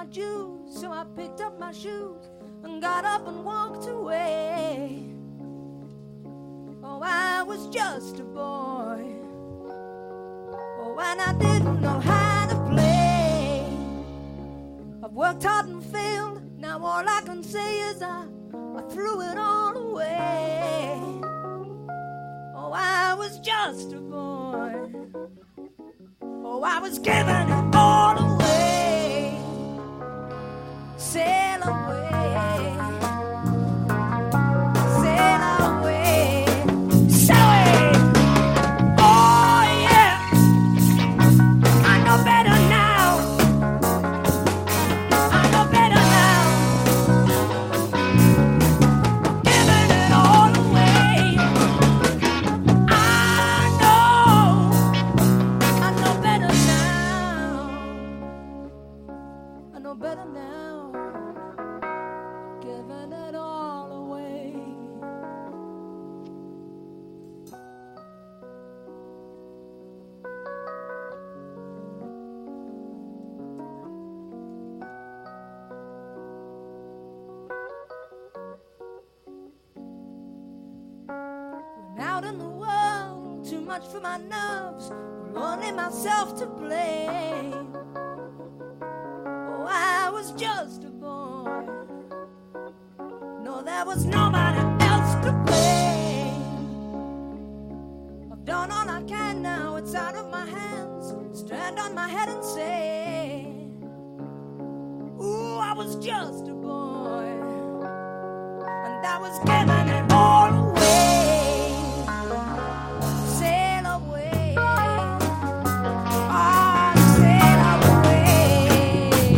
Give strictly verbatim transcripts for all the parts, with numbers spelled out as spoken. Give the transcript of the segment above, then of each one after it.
my juice, so I picked up my shoes and got up and walked away. Oh, I was just a boy. Oh, and I didn't know how to play. I've worked hard and failed. Now all I can say is I, I threw it all away. Oh, I was just a boy. Oh, I was giving it all away. Sail away. Sail away. Sail away. Oh, yeah. I know better now. I know better now. Giving it all away. I know. I know better now. I know better now. Giving it all away. When out in the world, too much for my nerves, only myself to blame. Oh, I was just a boy. No, there was nobody else to blame. I've done all I can now, it's out of my hands. Stand on my head and say, ooh, I was just a boy. And I was giving it all away. Sail away. Oh, sail away.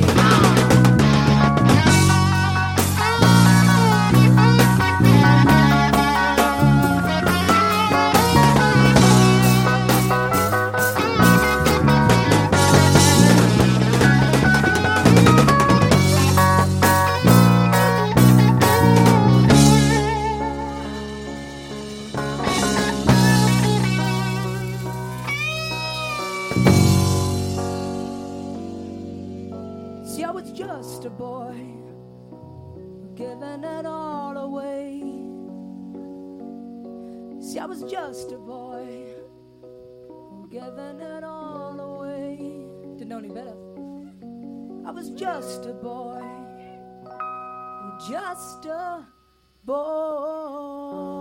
See, I was just a boy, giving it all away. See, I was just a boy, giving it all away. Didn't know any better. I was just a boy, just a boy.